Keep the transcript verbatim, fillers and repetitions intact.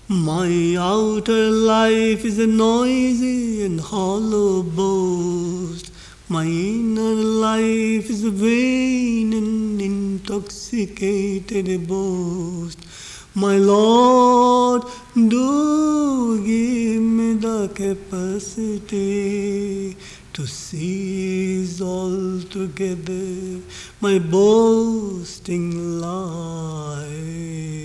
My outer life is a noisy and hollow boast. My inner life is a vain and intoxicated boast. My Lord, do give me the capacity to seize altogether my boasting life.